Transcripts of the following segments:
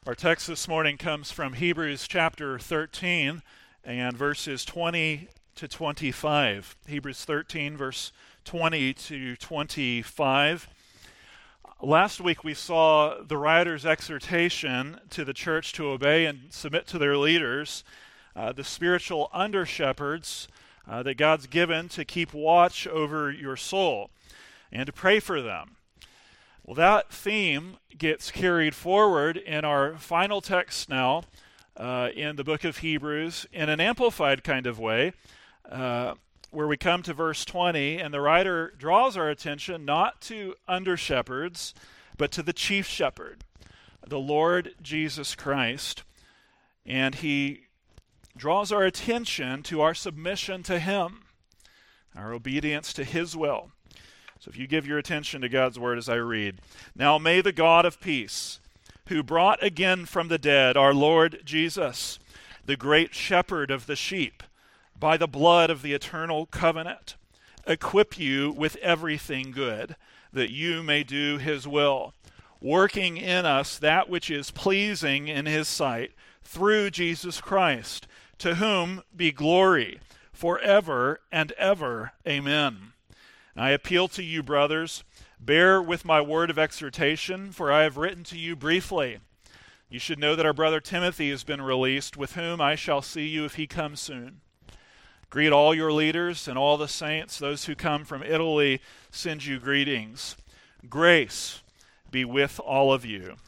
Our text this morning comes from Hebrews chapter 13 and verses 20 to 25. Hebrews 13, verse 20 to 25. Last week we saw the writer's exhortation to the church to obey and submit to their leaders, the spiritual under-shepherds that God's given to keep watch over your soul and to pray for them. Well, that theme gets carried forward in our final text now in the book of Hebrews in an amplified kind of way, where we come to verse 20, and the writer draws our attention not to under-shepherds, but to the chief shepherd, the Lord Jesus Christ. And he draws our attention to our submission to him, our obedience to his will. So if you give your attention to God's word as I read. Now may the God of peace, who brought again from the dead our Lord Jesus, the great shepherd of the sheep, by the blood of the eternal covenant, equip you with everything good, that you may do his will, working in us that which is pleasing in his sight, through Jesus Christ, to whom be glory forever and ever. Amen. I appeal to you, brothers, bear with my word of exhortation, for I have written to you briefly. You should know that our brother Timothy has been released, with whom I shall see you if he comes soon. Greet all your leaders and all the saints. Those who come from Italy send you greetings. Grace be with all of you.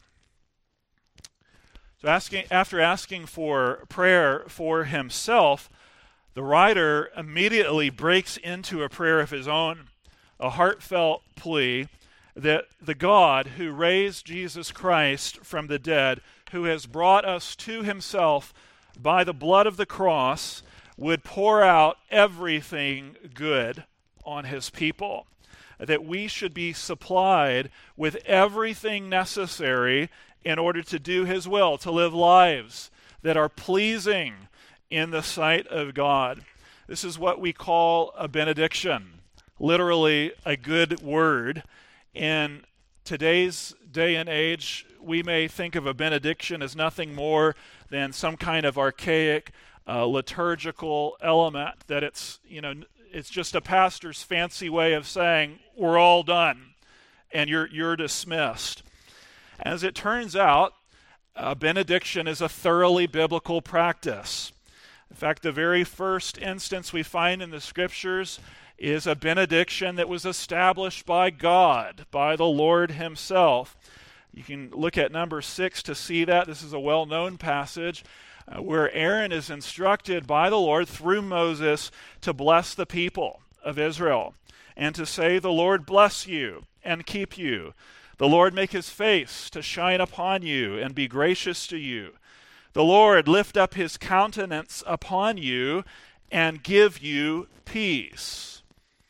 So after asking for prayer for himself, the writer immediately breaks into a prayer of his own, a heartfelt plea that the God who raised Jesus Christ from the dead, who has brought us to himself by the blood of the cross, would pour out everything good on his people, that we should be supplied with everything necessary in order to do his will, to live lives that are pleasing in the sight of God. This is what we call a benediction, literally a good word. In today's day and age, we may think of a benediction as nothing more than some kind of archaic liturgical element, that it's just a pastor's fancy way of saying we're all done and you're dismissed. As it turns out, a benediction is a thoroughly biblical practice. In fact, the very first instance we find in the scriptures is a benediction that was established by God, by the Lord himself. You can look at number 6 to see that. This is a well-known passage where Aaron is instructed by the Lord through Moses to bless the people of Israel and to say, "The Lord bless you and keep you. The Lord make his face to shine upon you and be gracious to you. The Lord lift up his countenance upon you and give you peace."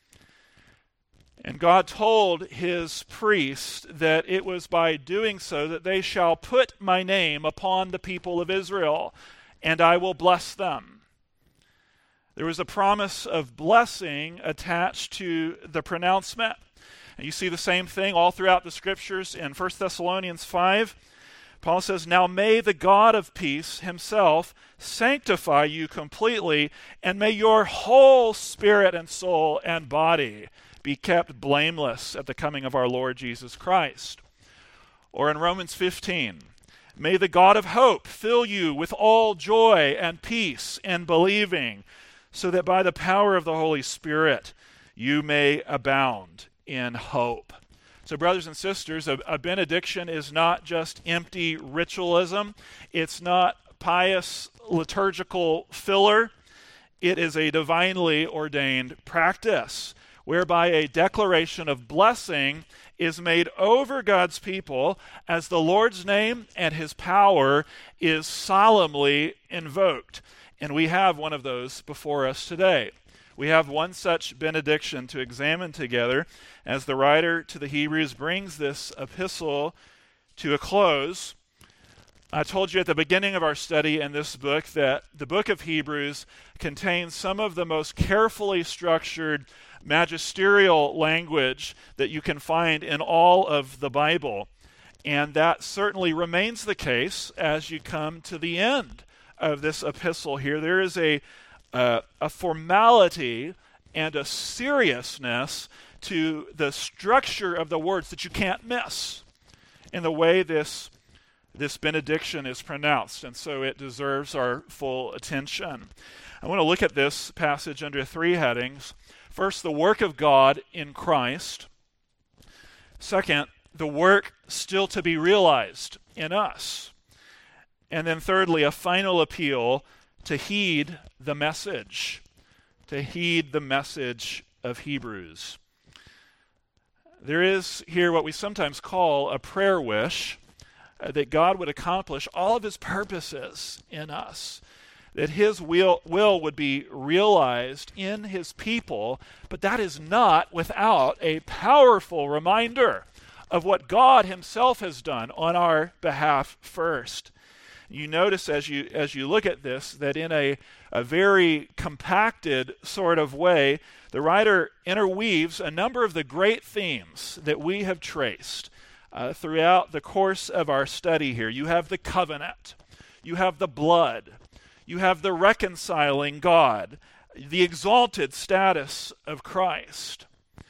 And God told his priests that it was by doing so that they shall put my name upon the people of Israel, and I will bless them. There was a promise of blessing attached to the pronouncement. And you see the same thing all throughout the scriptures. In 1 Thessalonians 5, Paul says, "Now may the God of peace himself sanctify you completely, and may your whole spirit and soul and body be kept blameless at the coming of our Lord Jesus Christ." Or in Romans 15, "May the God of hope fill you with all joy and peace in believing, so that by the power of the Holy Spirit you may abound in hope." So brothers and sisters, a benediction is not just empty ritualism. It's not pious liturgical filler. It is a divinely ordained practice whereby a declaration of blessing is made over God's people as the Lord's name and his power is solemnly invoked. And we have one of those before us today. We have one such benediction to examine together as the writer to the Hebrews brings this epistle to a close. I told you at the beginning of our study in this book that the book of Hebrews contains some of the most carefully structured magisterial language that you can find in all of the Bible. And that certainly remains the case as you come to the end of this epistle here. There is a formality and a seriousness to the structure of the words that you can't miss in the way this benediction is pronounced, and so it deserves our full attention. I want to look at this passage under three headings. First, the work of God in Christ. Second, the work still to be realized in us. And then thirdly, a final appeal to heed the message, of Hebrews. There is here what we sometimes call a prayer wish, that God would accomplish all of his purposes in us, that his will would be realized in his people, but that is not without a powerful reminder of what God himself has done on our behalf first. You notice as you look at this that in a very compacted sort of way, the writer interweaves a number of the great themes that we have traced throughout the course of our study here. You have the covenant, you have the blood, you have the reconciling God, the exalted status of Christ.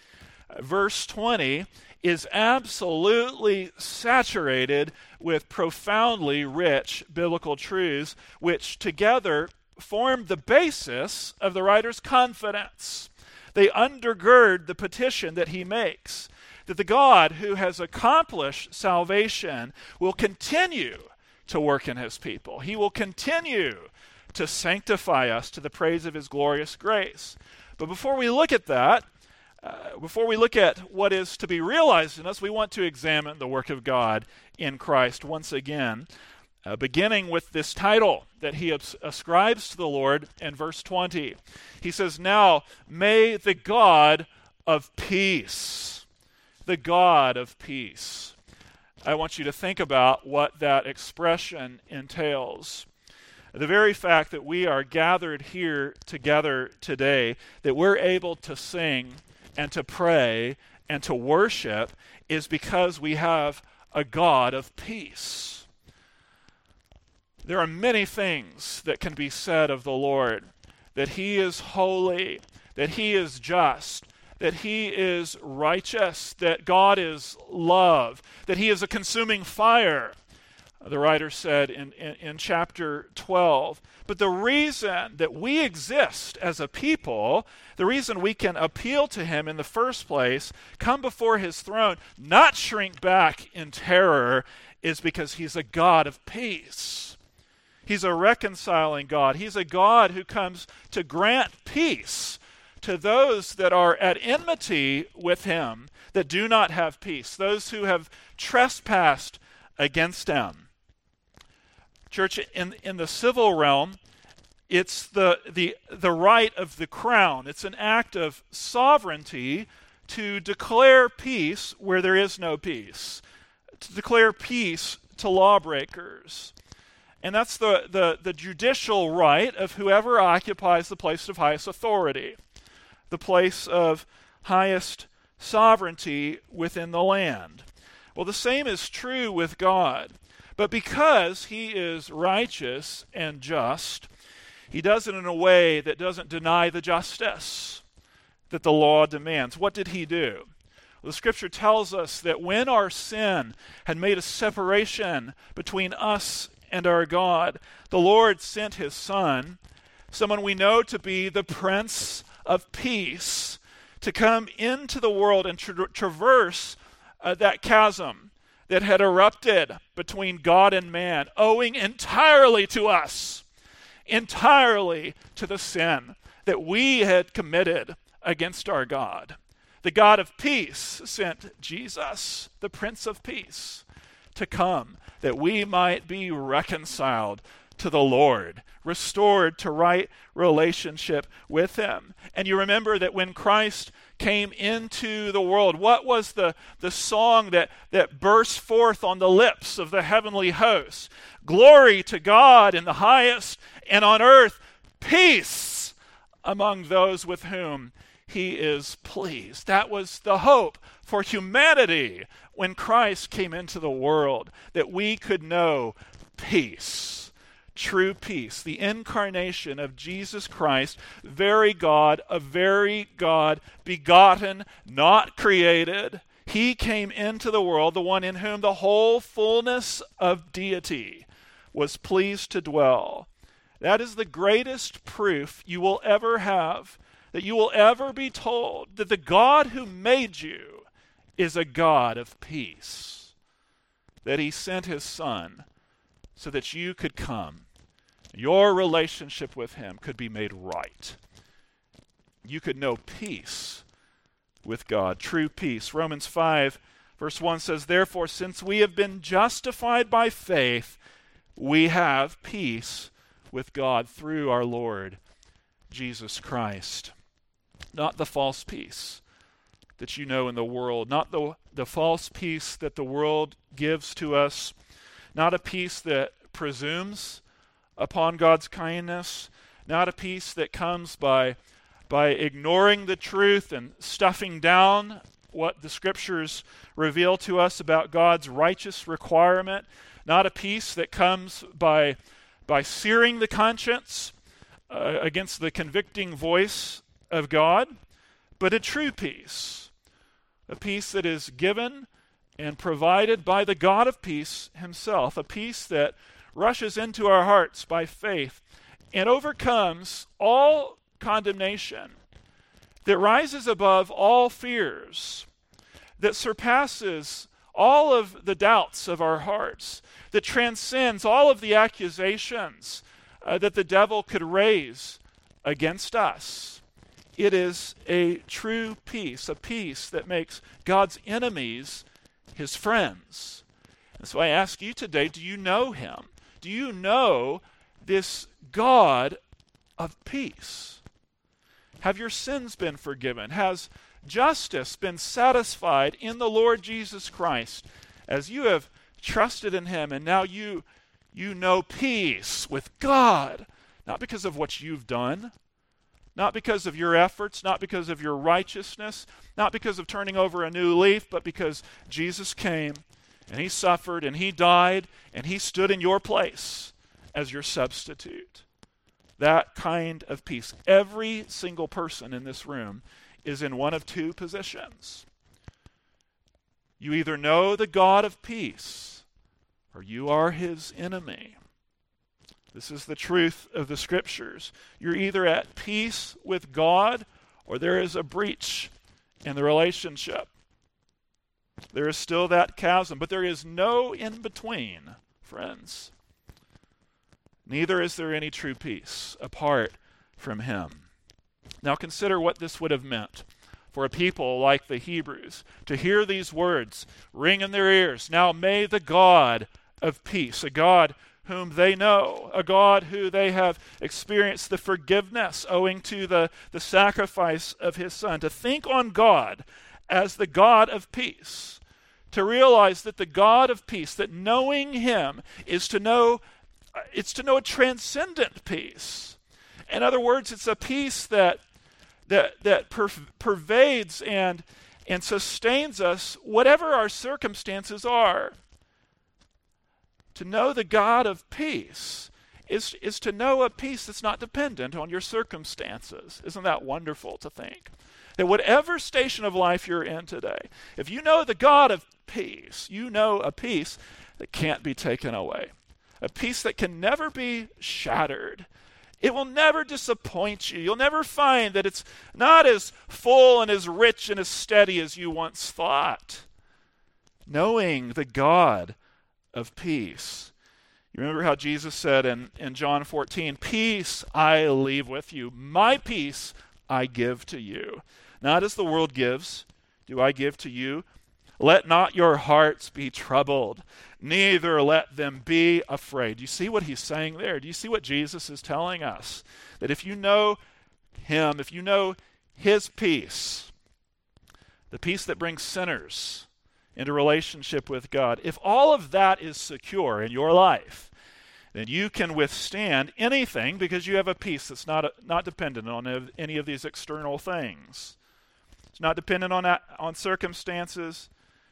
Verse 20 is absolutely saturated with profoundly rich biblical truths, which together form the basis of the writer's confidence. They undergird the petition that he makes, that the God who has accomplished salvation will continue to work in his people. He will continue to sanctify us to the praise of his glorious grace. But before we look at that, before we look at what is to be realized in us, we want to examine the work of God in Christ once again, beginning with this title that he ascribes to the Lord in verse 20. He says, "Now may the God of peace," the God of peace. I want you to think about what that expression entails. The very fact that we are gathered here together today, that we're able to sing and to pray and to worship, is because we have a God of peace. There are many things that can be said of the Lord, that he is holy, that he is just, that he is righteous, that God is love, that he is a consuming fire, the writer said in chapter 12. But the reason that we exist as a people, the reason we can appeal to him in the first place, come before his throne, not shrink back in terror, is because he's a God of peace. He's a reconciling God. He's a God who comes to grant peace to those that are at enmity with him, that do not have peace, those who have trespassed against him. Church, in the civil realm, it's the right of the crown. It's an act of sovereignty to declare peace where there is no peace, to declare peace to lawbreakers. And that's the judicial right of whoever occupies the place of highest authority, the place of highest sovereignty within the land. Well, the same is true with God. But because he is righteous and just, he does it in a way that doesn't deny the justice that the law demands. What did he do? Well, the scripture tells us that when our sin had made a separation between us and our God, the Lord sent his Son, someone we know to be the Prince of Peace, to come into the world and traverse that chasm that had erupted between God and man, owing entirely to us, entirely to the sin that we had committed against our God. The God of peace sent Jesus, the Prince of Peace, to come that we might be reconciled to the Lord, restored to right relationship with him. And you remember that when Christ came into the world, what was the song that burst forth on the lips of the heavenly hosts? Glory to God in the highest, and on earth peace among those with whom he is pleased. That was the hope for humanity when Christ came into the world, that we could know peace, true peace, the incarnation of Jesus Christ, very God, a very God, begotten, not created. He came into the world, the one in whom the whole fullness of deity was pleased to dwell. That is the greatest proof you will ever have, that you will ever be told that the God who made you is a God of peace, that he sent his Son so that you could come. Your relationship with him could be made right. You could know peace with God, true peace. Romans 5, verse 1 says, "Therefore, since we have been justified by faith, we have peace with God through our Lord Jesus Christ." Not the false peace that you know in the world, not the false peace that the world gives to us, not a peace that presumes upon God's kindness, not a peace that comes by ignoring the truth and stuffing down what the Scriptures reveal to us about God's righteous requirement, not a peace that comes by searing the conscience against the convicting voice of God, but a true peace, a peace that is given and provided by the God of peace himself, a peace that rushes into our hearts by faith and overcomes all condemnation, that rises above all fears, that surpasses all of the doubts of our hearts, that transcends all of the accusations that the devil could raise against us. It is a true peace, a peace that makes God's enemies his friends. And so I ask you today, do you know him? Do you know this God of peace? Have your sins been forgiven? Has justice been satisfied in the Lord Jesus Christ as you have trusted in him, and now you know peace with God, not because of what you've done, not because of your efforts, not because of your righteousness, not because of turning over a new leaf, but because Jesus came and he suffered and he died and he stood in your place as your substitute. That kind of peace. Every single person in this room is in one of two positions. You either know the God of peace or you are his enemy. This is the truth of the Scriptures. You're either at peace with God or there is a breach in the relationship. There is still that chasm, but there is no in between, friends. Neither is there any true peace apart from him. Now consider what this would have meant for a people like the Hebrews to hear these words ring in their ears. Now may the God of peace, a God whom they know, a God who they have experienced the forgiveness owing to the sacrifice of his Son, to think on God as the God of peace, to realize that the God of peace, that knowing him is to know, it's to know a transcendent peace. In other words, it's a peace that pervades and sustains us whatever our circumstances are. To know the God of peace is to know a peace that's not dependent on your circumstances. Isn't that wonderful to think? That whatever station of life you're in today, if you know the God of peace, you know a peace that can't be taken away. A peace that can never be shattered. It will never disappoint you. You'll never find that it's not as full and as rich and as steady as you once thought. Knowing the God of peace. You remember how Jesus said in John 14, "Peace I leave with you. My peace I give to you. Not as the world gives, do I give to you. Let not your hearts be troubled, neither let them be afraid." Do you see what he's saying there? Do you see what Jesus is telling us? That if you know him, if you know his peace, the peace that brings sinners into relationship with God, if all of that is secure in your life, then you can withstand anything because you have a peace that's not dependent on any of these external things. It's not dependent on circumstances.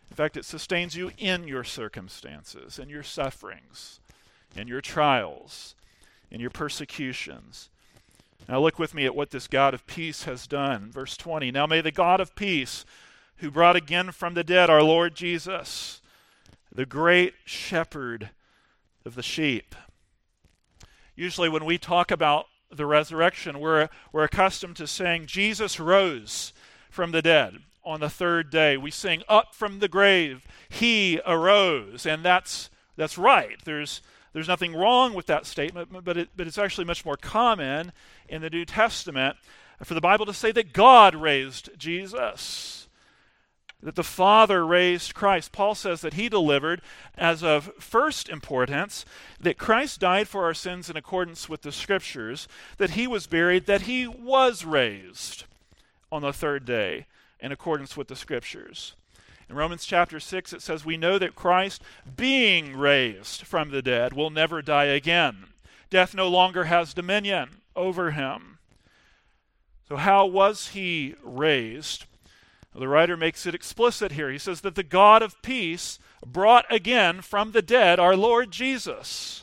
In fact, it sustains you in your circumstances, in your sufferings, in your trials, in your persecutions. Now look with me at what this God of peace has done. Verse 20, now may the God of peace, who brought again from the dead our Lord Jesus, the great shepherd of the sheep. Usually when we talk about the resurrection, we're accustomed to saying Jesus rose from the dead on the third day. We sing up from the grave, he arose. And that's right. There's nothing wrong with that statement, but it's actually much more common in the New Testament for the Bible to say that God raised Jesus, that the Father raised Christ. Paul says that he delivered as of first importance that Christ died for our sins in accordance with the Scriptures, that he was buried, that he was raised on the third day in accordance with the Scriptures. In Romans chapter 6, it says, we know that Christ, being raised from the dead, will never die again. Death no longer has dominion over him. So how was he raised? Well, the writer makes it explicit here. He says that the God of peace brought again from the dead our Lord Jesus.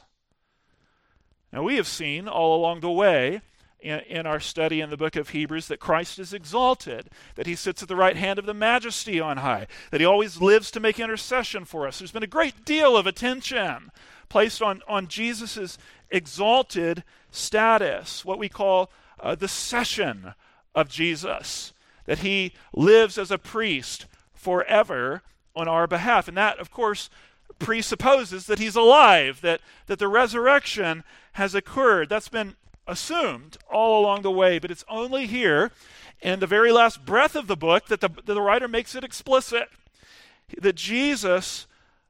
Now we have seen all along the way in our study in the book of Hebrews that Christ is exalted, that he sits at the right hand of the Majesty on high, that he always lives to make intercession for us. There's been a great deal of attention placed on Jesus' exalted status, what we call the session of Jesus, that he lives as a priest forever on our behalf. And that, of course, presupposes that he's alive, that the resurrection has occurred. That's been assumed all along the way, but it's only here in the very last breath of the book that the writer makes it explicit that Jesus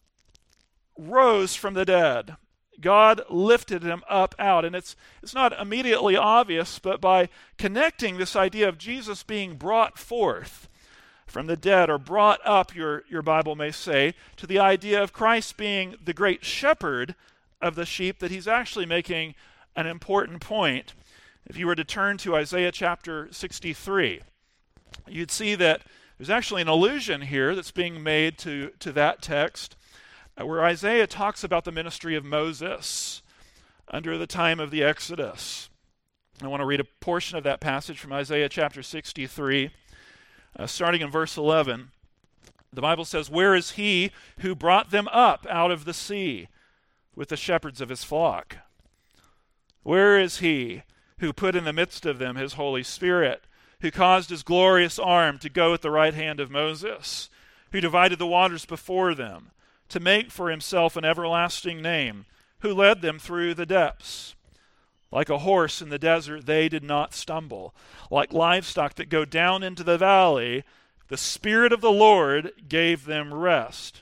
rose from the dead. God lifted him up out. And it's not immediately obvious, but by connecting this idea of Jesus being brought forth from the dead, or brought up, your Bible may say, to the idea of Christ being the great shepherd of the sheep, that he's actually making an important point. If you were to turn to Isaiah chapter 63, you'd see that there's actually an allusion here that's being made to that text, where Isaiah talks about the ministry of Moses under the time of the Exodus. I want to read a portion of that passage from Isaiah chapter 63, starting in verse 11. The Bible says, where is he who brought them up out of the sea with the shepherds of his flock? Where is he who put in the midst of them his Holy Spirit, who caused his glorious arm to go at the right hand of Moses, who divided the waters before them, to make for himself an everlasting name, who led them through the depths? Like a horse in the desert, they did not stumble. Like livestock that go down into the valley, the Spirit of the Lord gave them rest.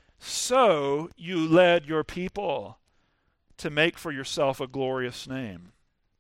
So you led your people to make for yourself a glorious name.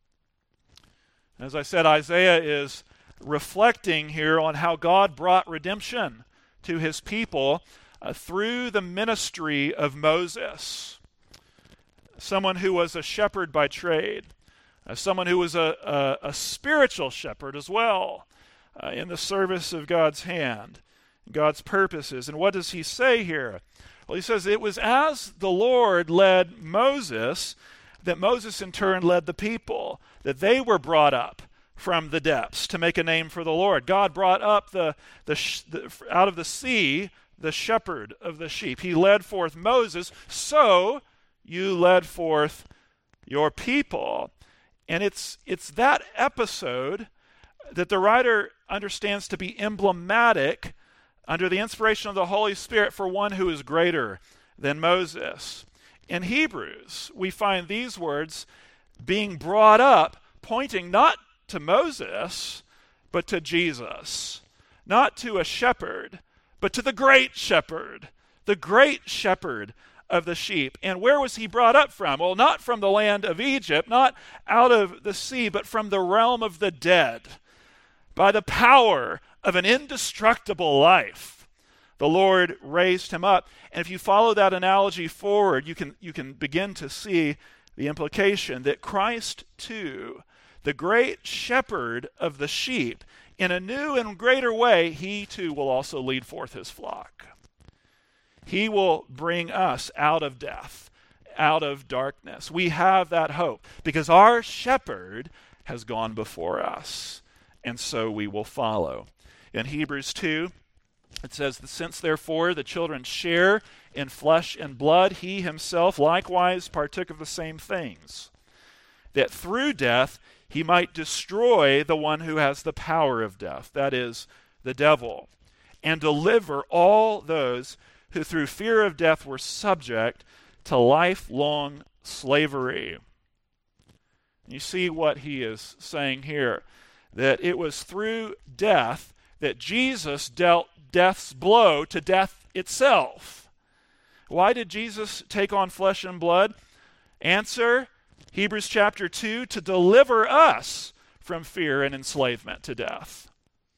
As I said, Isaiah is reflecting here on how God brought redemption to his people through the ministry of Moses, someone who was a shepherd by trade, someone who was a spiritual shepherd as well, in the service of God's hand, God's purposes. And what does he say here? Well, he says, it was as the Lord led Moses that Moses in turn led the people, that they were brought up from the depths to make a name for the Lord. God brought up out of the sea the shepherd of the sheep. He led forth Moses, so you led forth your people. And it's that episode that the writer understands to be emblematic under the inspiration of the Holy Spirit for one who is greater than Moses. In Hebrews, we find these words being brought up, pointing not to Moses, but to Jesus. Not to a shepherd, but to the great shepherd of the sheep. And where was he brought up from? Well, not from the land of Egypt, not out of the sea, but from the realm of the dead. By the power of an indestructible life, the Lord raised him up. And if you follow that analogy forward, you can begin to see the implication that Christ too, the great shepherd of the sheep, in a new and greater way, he too will also lead forth his flock. He will bring us out of death, out of darkness. We have that hope because our shepherd has gone before us, and so we will follow. In Hebrews 2, it says, "Since therefore the children share in flesh and blood, he himself likewise partook of the same things, that through death he might destroy the one who has the power of death, that is, the devil, and deliver all those who through fear of death were subject to lifelong slavery." You see what he is saying here, that it was through death that Jesus dealt death's blow to death itself. Why did Jesus take on flesh and blood? Answer, Hebrews chapter 2, to deliver us from fear and enslavement to death.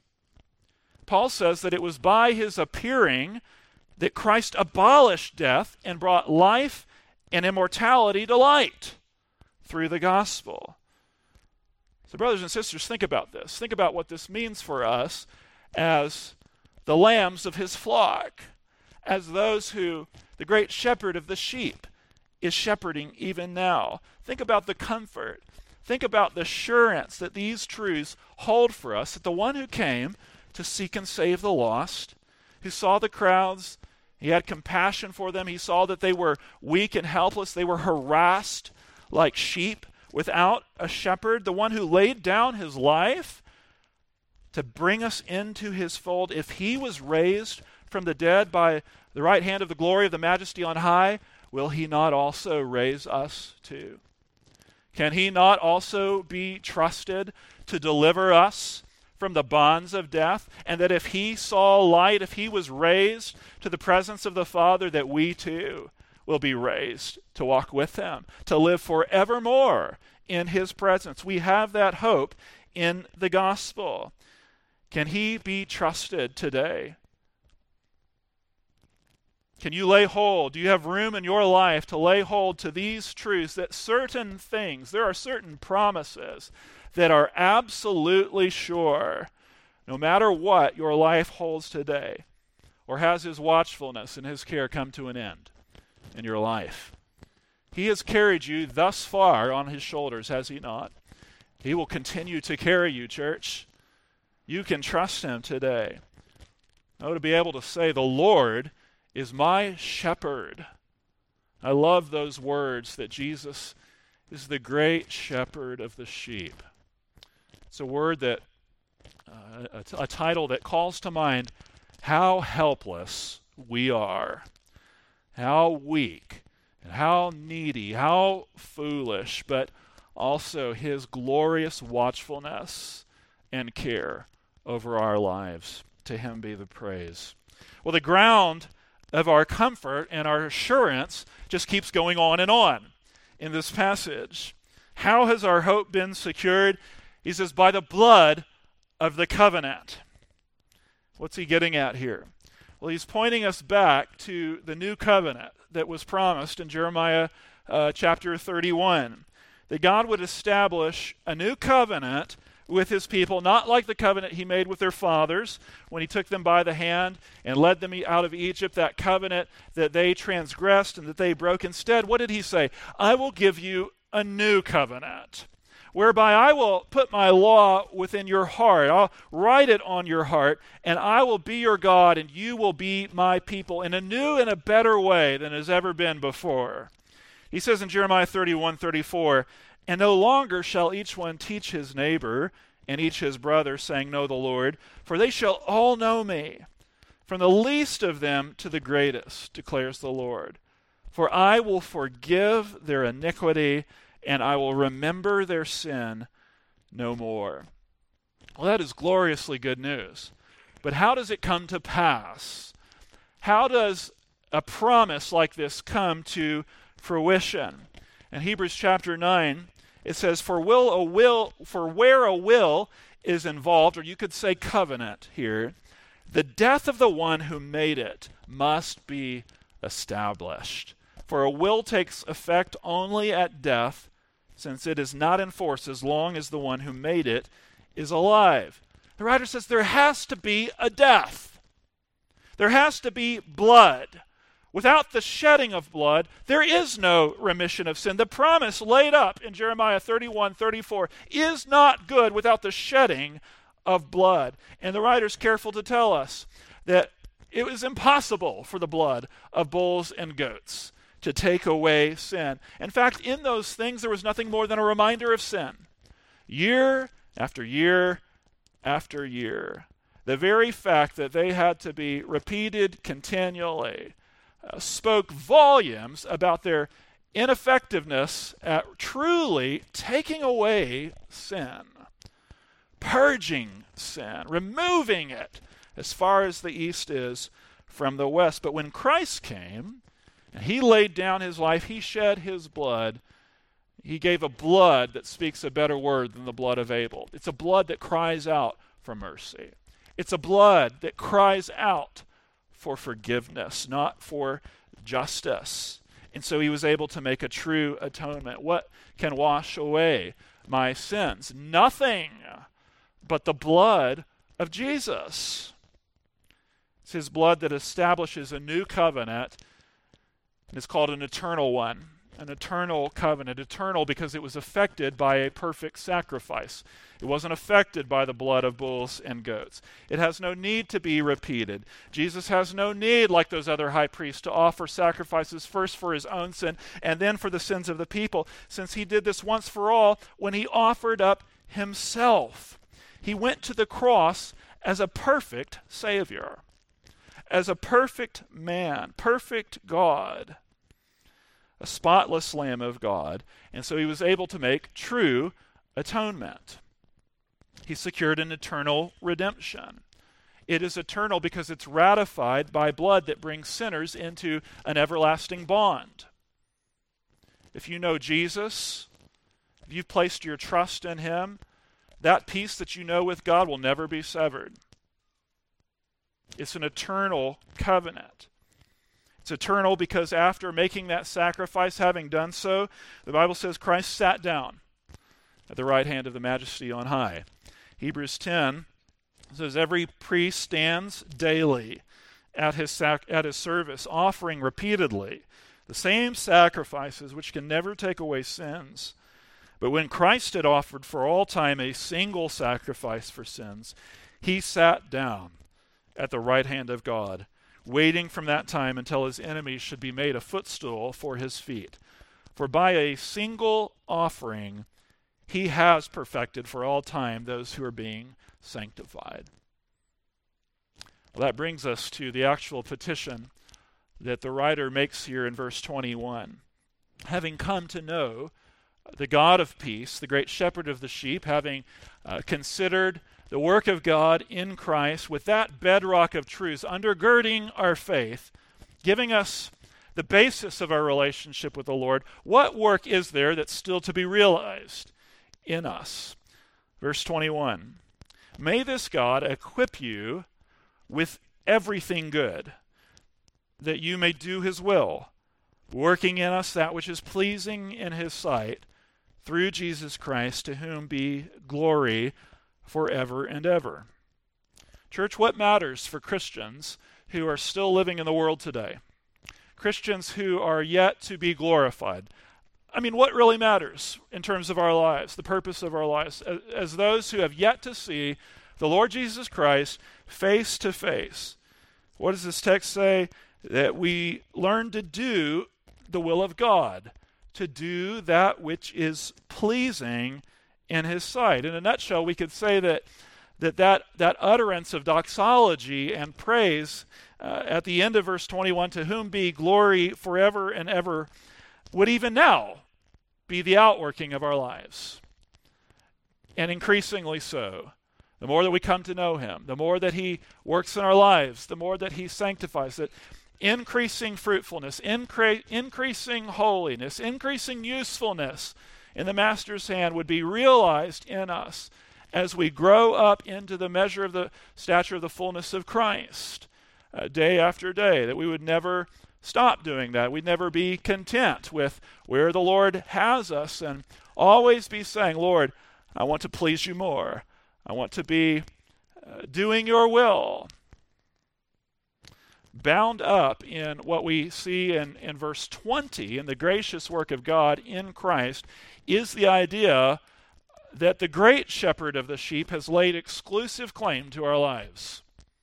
Paul says that it was by his appearing that Christ abolished death and brought life and immortality to light through the gospel. So brothers and sisters, think about this. Think about what this means for us as the lambs of his flock, as those who the great shepherd of the sheep is shepherding even now. Think about the comfort. Think about the assurance that these truths hold for us, that the one who came to seek and save the lost, who saw the crowds, he had compassion for them, he saw that they were weak and helpless, they were harassed like sheep without a shepherd, the one who laid down his life to bring us into his fold. If he was raised from the dead by the right hand of the glory of the majesty on high, will he not also raise us too? Can he not also be trusted to deliver us from the bonds of death? And that if he saw light, if he was raised to the presence of the Father, that we too will be raised to walk with him, to live forevermore in his presence. We have that hope in the gospel. Can he be trusted today? Can you lay hold? Do you have room in your life to lay hold to these truths, that certain things, there are certain promises that are absolutely sure, no matter what your life holds today, or has his watchfulness and his care come to an end in your life? He has carried you thus far on his shoulders, has he not? He will continue to carry you, church. You can trust him today. Oh, to be able to say, the Lord is my shepherd. I love those words, that Jesus is the great shepherd of the sheep. It's a word that, a title that calls to mind how helpless we are, how weak, and how needy, how foolish, but also his glorious watchfulness and care over our lives. To him be the praise. Well, the ground of our comfort and our assurance just keeps going on in this passage. How has our hope been secured? He says, by the blood of the covenant. What's he getting at here? Well, he's pointing us back to the new covenant that was promised in Jeremiah chapter 31. That God would establish a new covenant with his people, not like the covenant he made with their fathers when he took them by the hand and led them out of Egypt, that covenant that they transgressed and that they broke. Instead, what did he say? I will give you a new covenant, whereby I will put my law within your heart. I'll write it on your heart, and I will be your God, and you will be my people in a new and a better way than has ever been before. He says in Jeremiah 31:34, and no longer shall each one teach his neighbor and each his brother, saying, know the Lord, for they shall all know me, from the least of them to the greatest, declares the Lord. For I will forgive their iniquity, and I will remember their sin no more. Well, that is gloriously good news. But how does it come to pass? How does a promise like this come to fruition? In Hebrews chapter 9, it says, for where a will is involved, or you could say covenant here, the death of the one who made it must be established. For a will takes effect only at death, since it is not in force as long as the one who made it is alive. The writer says there has to be a death. There has to be blood. Without the shedding of blood, there is no remission of sin. The promise laid up in Jeremiah 31:34 is not good without the shedding of blood. And the writer's careful to tell us that it was impossible for the blood of bulls and goats to take away sin. In fact, in those things, there was nothing more than a reminder of sin. Year after year after year. The very fact that they had to be repeated continually spoke volumes about their ineffectiveness at truly taking away sin, purging sin, removing it as far as the east is from the west. But when Christ came and he laid down his life, he shed his blood. He gave a blood that speaks a better word than the blood of Abel. It's a blood that cries out for mercy. It's a blood that cries out for forgiveness, not for justice. And so he was able to make a true atonement. What can wash away my sins? Nothing but the blood of Jesus. It's his blood that establishes a new covenant, and it's called an eternal one. An eternal covenant. Eternal because it was affected by a perfect sacrifice. It wasn't affected by the blood of bulls and goats. It has no need to be repeated. Jesus has no need, like those other high priests, to offer sacrifices first for his own sin and then for the sins of the people, since he did this once for all when he offered up himself. He went to the cross as a perfect Savior, as a perfect man, perfect God, a spotless Lamb of God, and so he was able to make true atonement. He secured an eternal redemption. It is eternal because it's ratified by blood that brings sinners into an everlasting bond. If you know Jesus, if you've placed your trust in him, that peace that you know with God will never be severed. It's an eternal covenant. It's eternal because after making that sacrifice, having done so, the Bible says Christ sat down at the right hand of the Majesty on high. Hebrews 10 says every priest stands daily at his service, offering repeatedly the same sacrifices which can never take away sins. But when Christ had offered for all time a single sacrifice for sins, he sat down at the right hand of God, waiting from that time until his enemies should be made a footstool for his feet. For by a single offering, he has perfected for all time those who are being sanctified. Well, that brings us to the actual petition that the writer makes here in verse 21. Having come to know the God of peace, the great shepherd of the sheep, having considered the work of God in Christ with that bedrock of truths undergirding our faith, giving us the basis of our relationship with the Lord, what work is there that's still to be realized in us? Verse 21, may this God equip you with everything good, that you may do his will, working in us that which is pleasing in his sight, through Jesus Christ, to whom be glory forever and ever. Church, what matters for Christians who are still living in the world today? Christians who are yet to be glorified. I mean, what really matters in terms of our lives, the purpose of our lives, as those who have yet to see the Lord Jesus Christ face to face? What does this text say? That we learn to do the will of God, to do that which is pleasing in his sight. In a nutshell, we could say that utterance of doxology and praise at the end of verse 21, to whom be glory forever and ever, would even now be the outworking of our lives. And increasingly so. The more that we come to know him, the more that he works in our lives, the more that he sanctifies, that increasing fruitfulness, increasing holiness, increasing usefulness in the Master's hand would be realized in us as we grow up into the measure of the stature of the fullness of Christ, day after day, that we would never stop doing that. We'd never be content with where the Lord has us, and always be saying, Lord, I want to please you more. I want to be doing your will. bound up in what we see in verse 20, in the gracious work of God in Christ, is the idea that the great shepherd of the sheep has laid exclusive claim to our lives.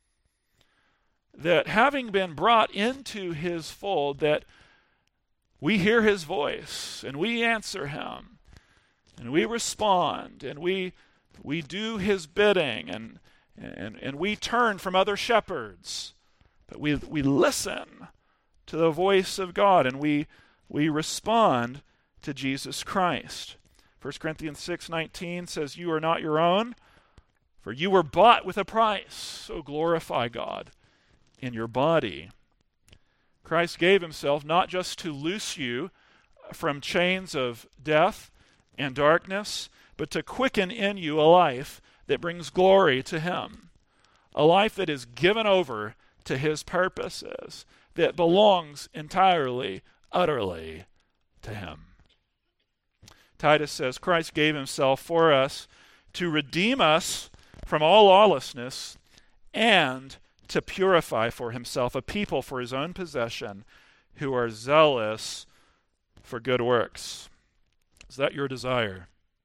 That having been brought into his fold, that we hear his voice and we answer him and we respond and we do his bidding and we turn from other shepherds. But we listen to the voice of God and we respond to Jesus Christ. 1 Corinthians 6:19 says, "You are not your own, for you were bought with a price. So glorify God in your body." Christ gave himself not just to loose you from chains of death and darkness, but to quicken in you a life that brings glory to him. A life that is given over to his purposes, that belongs entirely, utterly to him. Titus says, Christ gave himself for us to redeem us from all lawlessness and to purify for himself a people for his own possession who are zealous for good works. Is that your desire?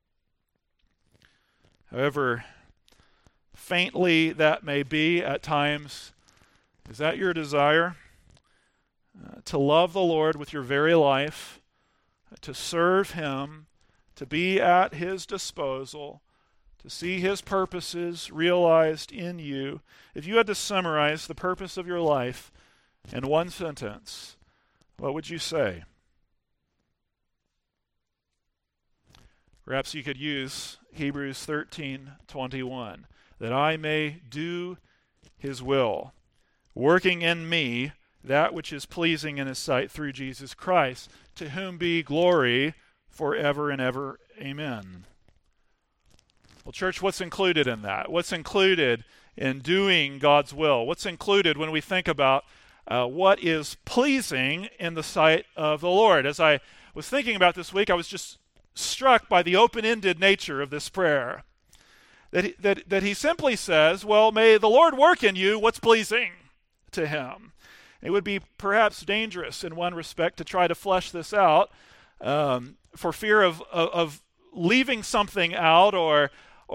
However faintly that may be at times, is that your desire? To love the Lord with your very life, to serve him, to be at his disposal, to see his purposes realized in you. If you had to summarize the purpose of your life in one sentence, what would you say? Perhaps you could use Hebrews 13:21, that I may do his will, working in me that which is pleasing in his sight through Jesus Christ, to whom be glory forever and ever. Amen. Well, church, what's included in that? What's included in doing God's will? What's included when we think about what is pleasing in the sight of the Lord? As I was thinking about this week, I was just struck by the open-ended nature of this prayer. That he simply says, well, may the Lord work in you what's pleasing to him. It would be perhaps dangerous in one respect to try to flesh this out for fear of leaving something out or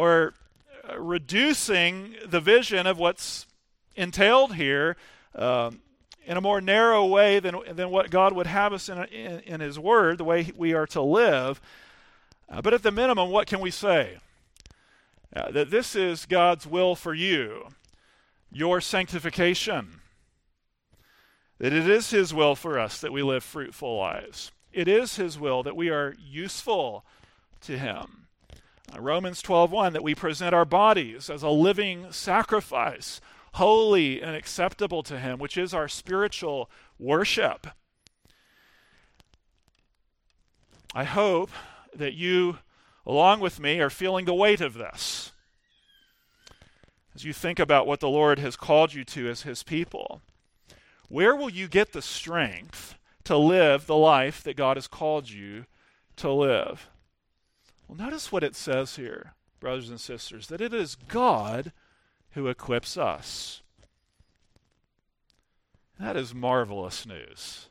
reducing the vision of what's entailed here in a more narrow way than what God would have us in his word, the way we are to live. But at the minimum, what can we say? That this is God's will for you, your sanctification. That it is his will for us that we live fruitful lives. It is his will that we are useful to him. Romans 12:1, that we present our bodies as a living sacrifice, holy and acceptable to him, which is our spiritual worship. I hope that you, along with me, are feeling the weight of this as you think about what the Lord has called you to as his people. Where will you get the strength to live the life that God has called you to live? Well, notice what it says here, brothers and sisters, that it is God who equips us. That is marvelous news.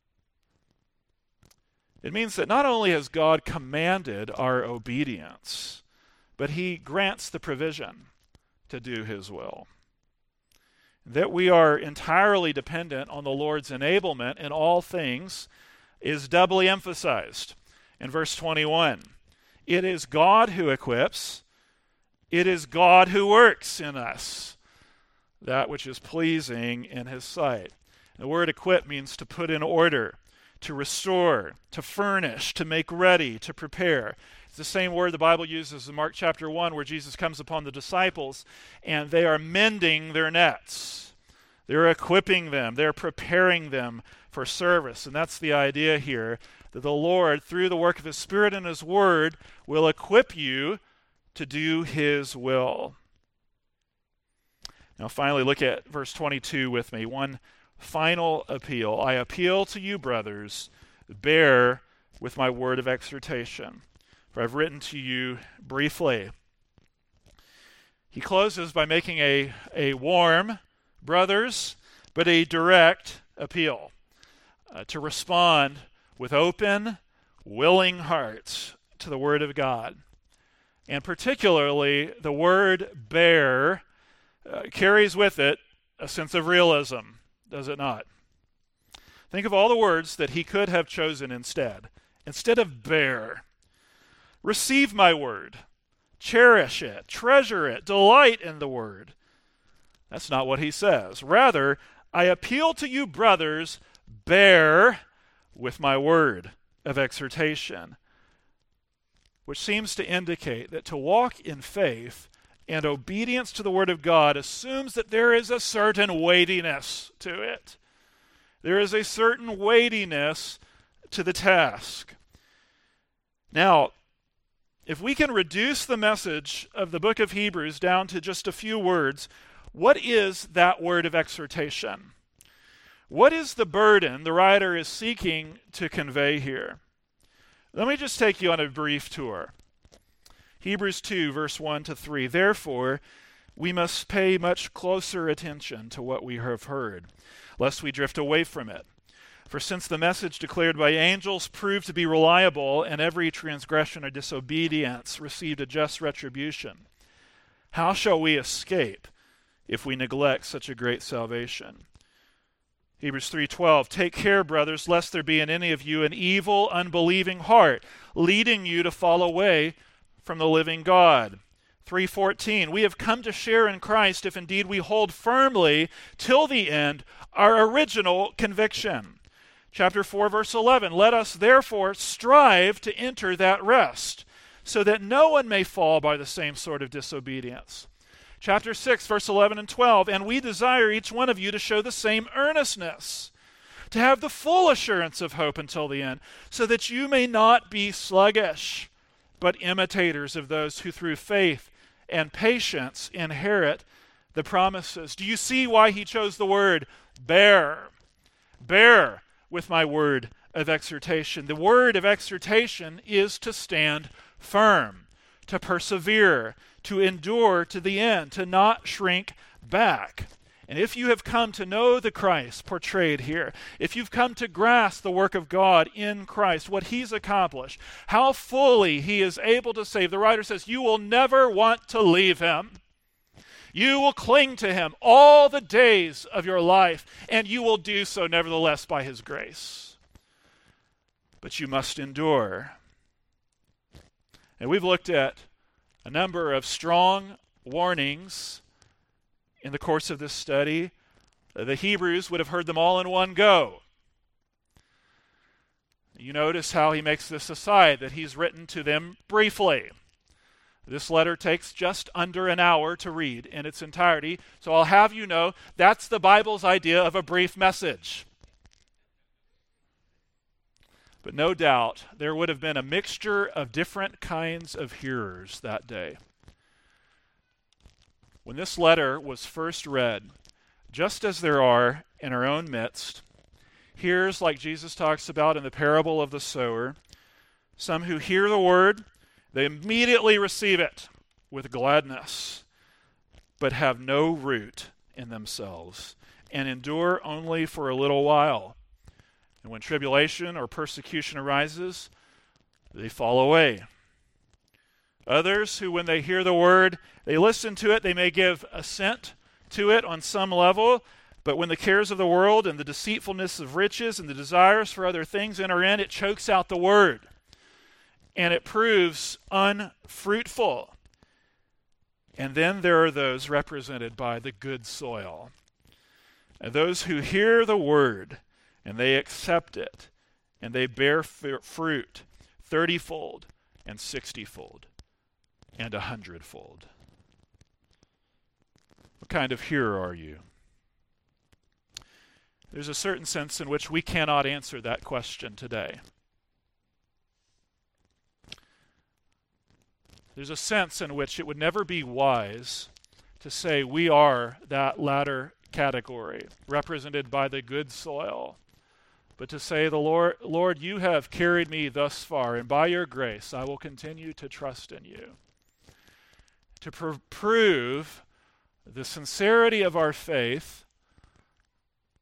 It means that not only has God commanded our obedience, but he grants the provision to do his will. That we are entirely dependent on the Lord's enablement in all things is doubly emphasized in verse 21. It is God who equips. It is God who works in us that which is pleasing in his sight. The word equip means to put in order, to restore, to furnish, to make ready, to prepare. It's the same word the Bible uses in Mark chapter 1 where Jesus comes upon the disciples and they are mending their nets. They're equipping them. They're preparing them for service. And that's the idea here, that the Lord, through the work of his Spirit and his word, will equip you to do his will. Now finally, look at verse 22 with me. One final appeal. I appeal to you, brothers, bear with my word of exhortation, for I've written to you briefly. He closes by making a warm, brothers, but a direct appeal to respond with open, willing hearts to the Word of God. And particularly, the word bear carries with it a sense of realism, does it not? Think of all the words that he could have chosen instead. Instead of bear, receive my word, cherish it, treasure it, delight in the word. That's not what he says. Rather, I appeal to you, brothers, bear with my word of exhortation, which seems to indicate that to walk in faith and obedience to the Word of God assumes that there is a certain weightiness to it. There is a certain weightiness to the task. Now, if we can reduce the message of the book of Hebrews down to just a few words, what is that word of exhortation? What is the burden the writer is seeking to convey here? Let me just take you on a brief tour. Hebrews 2, verse 1 to 3. Therefore, we must pay much closer attention to what we have heard, lest we drift away from it. For since the message declared by angels proved to be reliable, and every transgression or disobedience received a just retribution, how shall we escape if we neglect such a great salvation? Hebrews 3:12, take care, brothers, lest there be in any of you an evil, unbelieving heart, leading you to fall away from the living God. 3:14, we have come to share in Christ if indeed we hold firmly till the end our original conviction. Chapter 4, verse 11, let us therefore strive to enter that rest, so that no one may fall by the same sort of disobedience. Chapter 6, verse 11 and 12, and we desire each one of you to show the same earnestness, to have the full assurance of hope until the end, so that you may not be sluggish, but imitators of those who through faith and patience inherit the promises. Do you see why he chose the word bear? Bear with my word of exhortation. The word of exhortation is to stand firm, to persevere, to endure to the end, to not shrink back. And if you have come to know the Christ portrayed here, if you've come to grasp the work of God in Christ, what he's accomplished, how fully he is able to save, the writer says, you will never want to leave him. You will cling to him all the days of your life, and you will do so nevertheless by his grace. But you must endure. And we've looked at a number of strong warnings in the course of this study. The Hebrews would have heard them all in one go. You notice how he makes this aside, that he's written to them briefly. This letter takes just under an hour to read in its entirety, so I'll have you know that's the Bible's idea of a brief message. But no doubt there would have been a mixture of different kinds of hearers that day. When this letter was first read, just as there are in our own midst, hearers like Jesus talks about in the parable of the sower, some who hear the word, they immediately receive it with gladness, but have no root in themselves, and endure only for a little while. And when tribulation or persecution arises, they fall away. Others who, when they hear the word, they listen to it, they may give assent to it on some level, but when the cares of the world and the deceitfulness of riches and the desires for other things enter in, it chokes out the word, and it proves unfruitful. And then there are those represented by the good soil, and those who hear the word, and they accept it, and they bear fruit 30-fold and 60-fold and 100-fold. What kind of hearer are you? There's a certain sense in which we cannot answer that question today. There's a sense in which it would never be wise to say we are that latter category, represented by the good soil. But to say, the Lord, you have carried me thus far, and by your grace I will continue to trust in you. To prove the sincerity of our faith,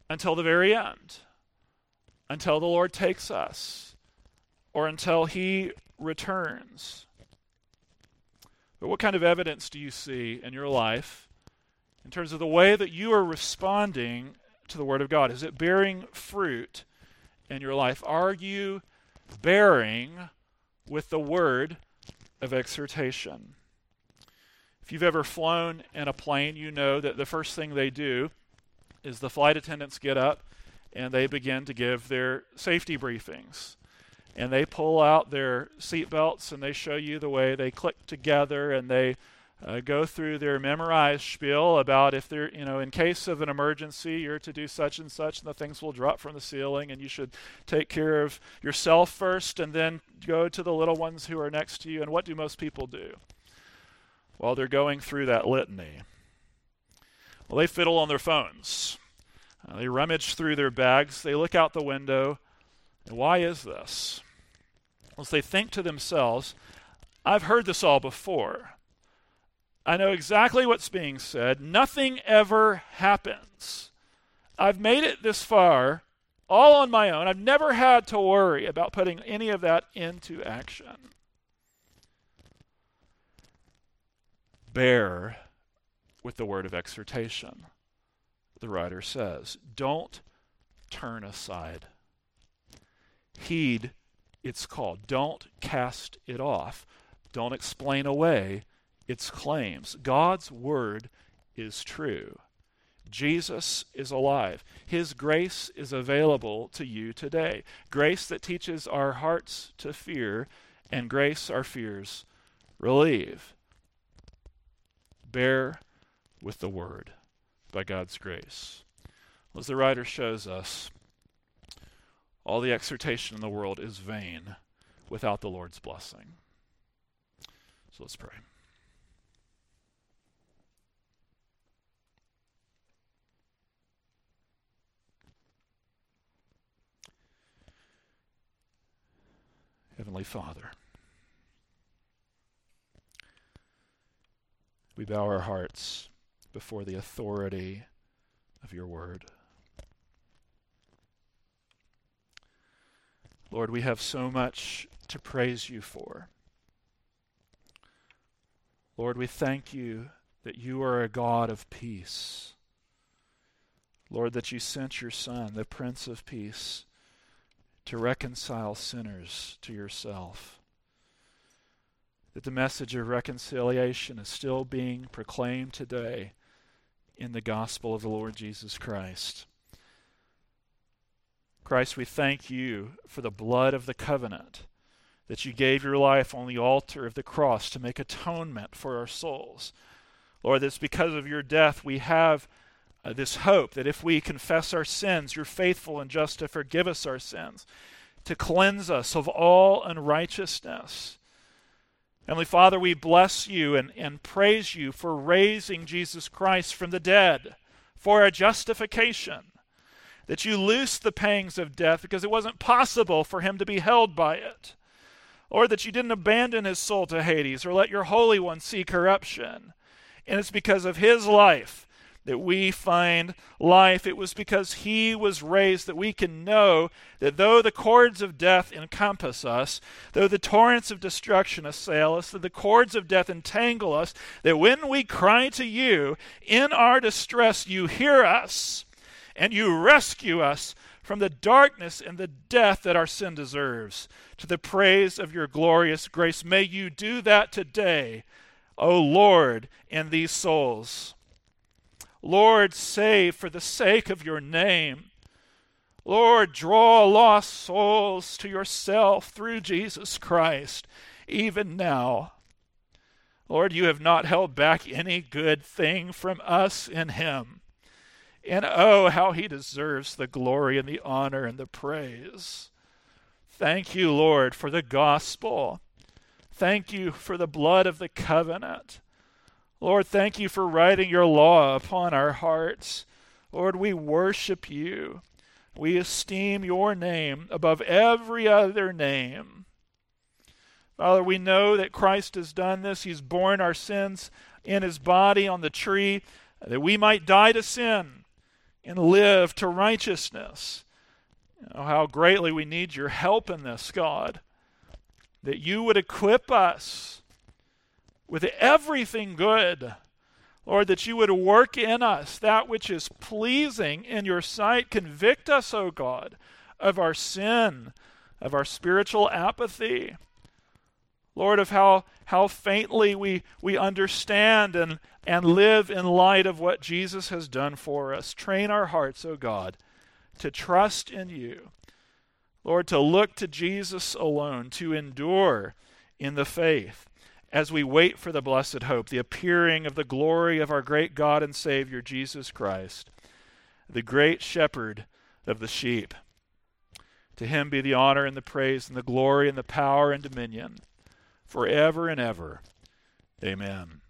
until the very end, until the Lord takes us, or until he returns. But what kind of evidence do you see in your life in terms of the way that you are responding to the Word of God? Is it bearing fruit in your life? Are you bearing with the word of exhortation? If you've ever flown in a plane, you know that the first thing they do is the flight attendants get up and they begin to give their safety briefings. And they pull out their seat belts and they show you the way they click together, and they go through their memorized spiel about if they're, in case of an emergency, you're to do such and such, and the things will drop from the ceiling, and you should take care of yourself first and then go to the little ones who are next to you. And what do most people do while they're going through that litany? Well, they fiddle on their phones. They rummage through their bags. They look out the window. And why is this? Well, they think to themselves, I've heard this all before. I know exactly what's being said. Nothing ever happens. I've made it this far all on my own. I've never had to worry about putting any of that into action. Bear with the word of exhortation, the writer says. Don't turn aside. Heed its call. Don't cast it off. Don't explain away its claims. God's word is true. Jesus is alive. His grace is available to you today. Grace that teaches our hearts to fear, and grace our fears relieve. Bear with the word by God's grace. As the writer shows us, all the exhortation in the world is vain without the Lord's blessing. So let's pray. Heavenly Father, we bow our hearts before the authority of your word. Lord, we have so much to praise you for. Lord, we thank you that you are a God of peace. Lord, that you sent your Son, the Prince of Peace, to reconcile sinners to yourself. That the message of reconciliation is still being proclaimed today in the gospel of the Lord Jesus Christ. Christ, we thank you for the blood of the covenant, that you gave your life on the altar of the cross to make atonement for our souls. Lord, that's because of your death we have this hope that if we confess our sins, you're faithful and just to forgive us our sins, to cleanse us of all unrighteousness. Heavenly Father, we bless you and praise you for raising Jesus Christ from the dead for our justification, that you loosed the pangs of death because it wasn't possible for him to be held by it, or that you didn't abandon his soul to Hades or let your Holy One see corruption. And it's because of his life that we find life. It was because he was raised that we can know that though the cords of death encompass us, though the torrents of destruction assail us, that the cords of death entangle us, that when we cry to you in our distress, you hear us and you rescue us from the darkness and the death that our sin deserves, to the praise of your glorious grace. May you do that today, O Lord, in these souls. Lord, save for the sake of your name. Lord, draw lost souls to yourself through Jesus Christ, even now. Lord, you have not held back any good thing from us in him. And oh, how he deserves the glory and the honor and the praise. Thank you, Lord, for the gospel. Thank you for the blood of the covenant. Lord, thank you for writing your law upon our hearts. Lord, we worship you. We esteem your name above every other name. Father, we know that Christ has done this. He's borne our sins in his body on the tree, that we might die to sin and live to righteousness. How greatly we need your help in this, God, that you would equip us with everything good. Lord, that you would work in us that which is pleasing in your sight. Convict us, O God, of our sin, of our spiritual apathy. Lord, of how faintly we understand and live in light of what Jesus has done for us. Train our hearts, O God, to trust in you. Lord, to look to Jesus alone, to endure in the faith as we wait for the blessed hope, the appearing of the glory of our great God and Savior, Jesus Christ, the great shepherd of the sheep. To him be the honor and the praise and the glory and the power and dominion forever and ever. Amen.